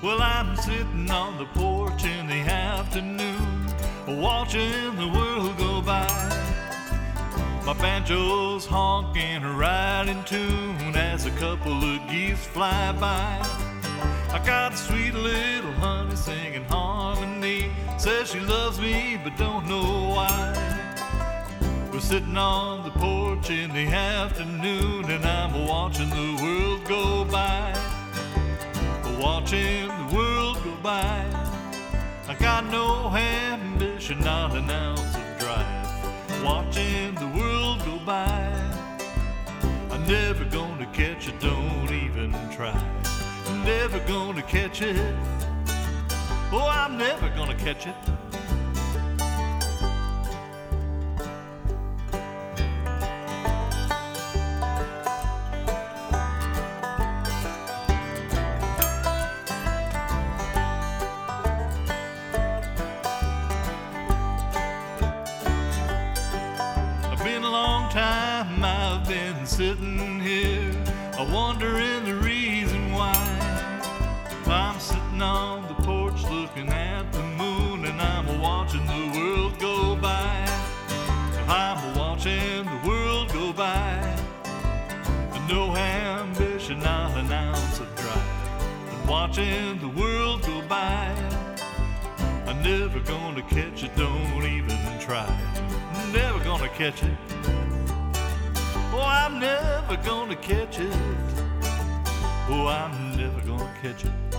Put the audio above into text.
Well, I'm sitting on the porch in the afternoon, watching the world go by. My banjo's honking right in tune as a couple of geese fly by. I got a sweet little honey singing harmony, says she loves me but don't know why. We're sitting on the porch in the afternoon and I'm watching the world go by. Watching the world go by. I got no ambition, not an ounce of drive. Watching the world go by. I'm never gonna catch it, don't even try. Never gonna catch it. Oh, I'm never gonna catch it. Been a long time I've been sitting here, wondering the reason why. I'm sitting on the porch looking at the moon and I'm watching the world go by. I'm watching the world go by. No ambition, not an ounce of drive. And watching the world go by. I'm never gonna catch it, don't even try. Never gonna catch it. Oh, I'm never gonna catch it. Oh, I'm never gonna catch it.